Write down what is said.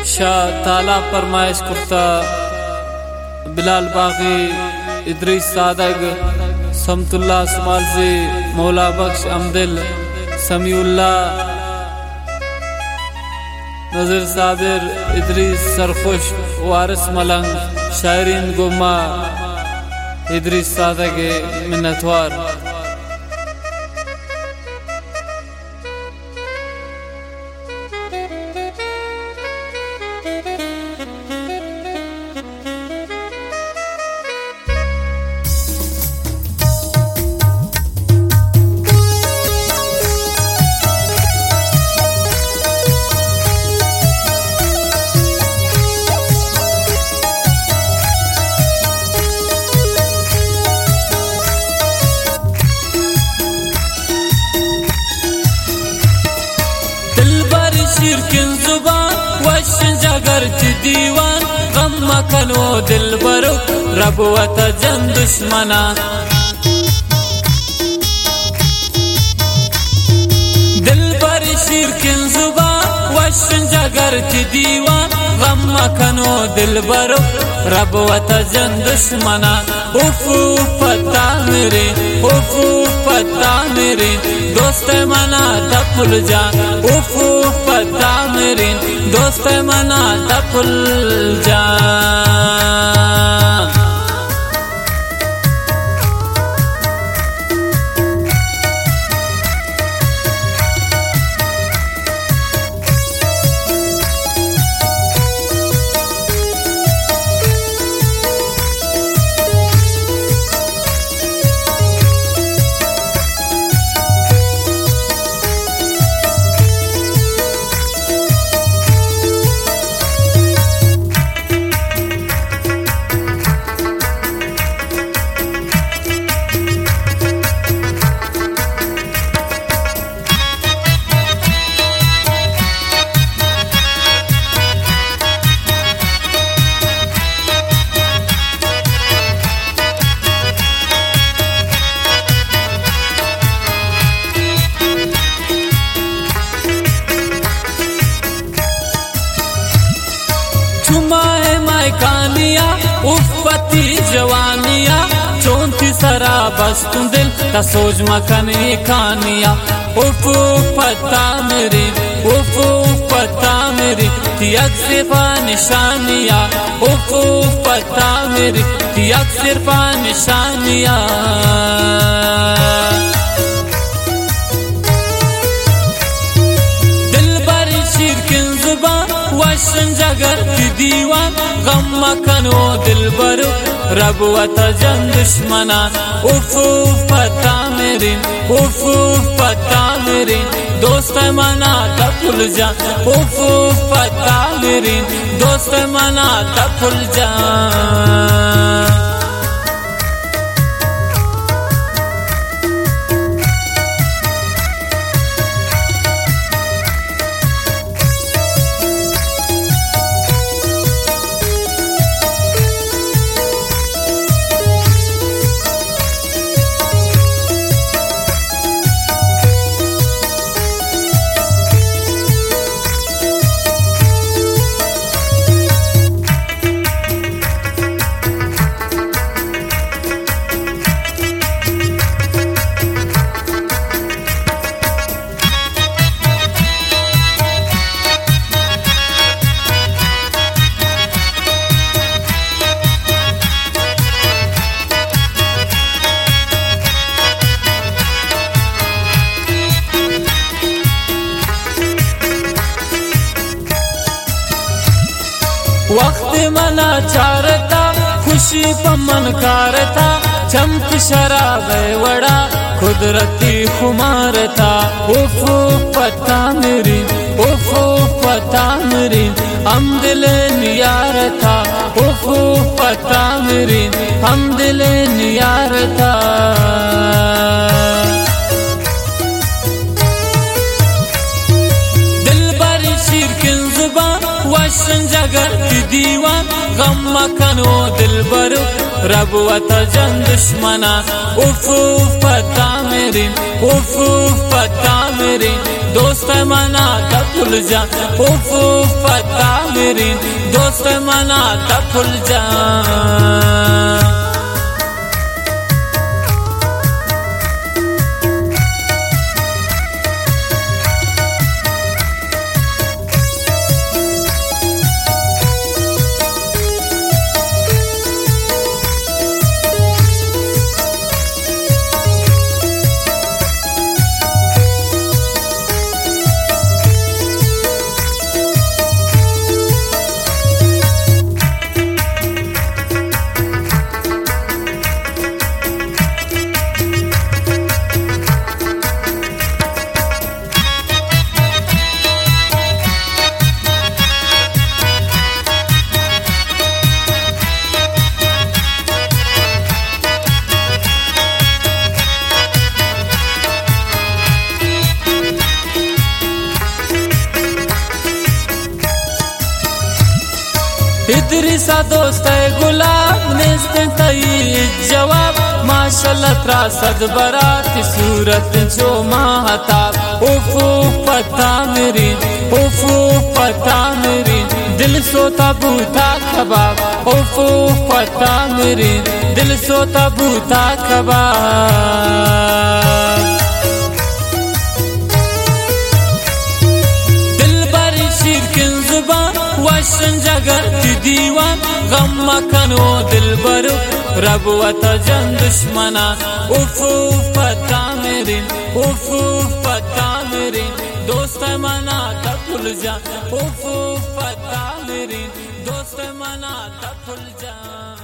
शाह ताला फरमाइश कुर्ता बिलाल बागी इदरीस सादग समतुल्ला सुमालजी मौला बख्श अमदिल समीउल्ला नज़ीर साबिर इदरीस सरखुश वारिस मलंग शायरीन गुम्मा इदरीस सादग मिन्नतवार। शिरकिन जुबान वशन जगर दीवान गम मकनो दिल बरो रब वत जन दुश्मना दिल बर शिरकिन जुबान वशन जगर दीवान गम मकनो दिल बरो रब वत जन दुश्मना उफू पता मेरे उफू पता मेरे दोस्त मना तपुल जा उफू पता मेरे दोस्त मना तपुल जा। कानिया उफ़ती जवानिया चौंती सरा बस तू दिल तसोज मकनी खानिया उफ़ू पता मेरी उफ़ू पता मेरी तियक सिर्फा निशानिया उफ़ू पता मेरी तियक सिर्फा निशानिया। दिल बर शिरकिन जुबान वशन जगर दीवान गम मकनो दिल बरो रब वत जन दुश्मना उफू पता मेरी उफू पता मेरी दोस्त मना तपुल जा उफू पता मेरी दोस्त मना तपुल जा। वक्त मना चारता खुशी पमन कारता चमक शराब वड़ा कुदरती खुमारता उफू पता मेरी उफू पता मेरी हम दिल नियारता उफू पता मेरी हम दिल नियारता। दिल बर शिरकिन जुबान वशन जगर दीवान गम मकनो दिल बरो रब वत जन दुश्मना उफू पता मेरी उफू पता मेरी दोस्त मना भूल जा, उफ पता मेरी दोस्त मना भूल जा। इदरिसा दोस्त गुलाब नेस्तें तई जवाब माशाल्लाह त्रासद बराती सूरत जो महताब। उफ पता मेरी उफ पता मेरी दिल सोता बूता कबाब। उफ पता मेरी दिल सोता बूता कबाब। दिल बरी शीरकिन जुबान वशन जगर दीवान गम मकनो दिल बरो रब वता जन दुश्मना। उफ पता मेरी उफ पता मेरी दोस्त मना भूल जा। उफ पता मेरी दोस्त मना भूल जा।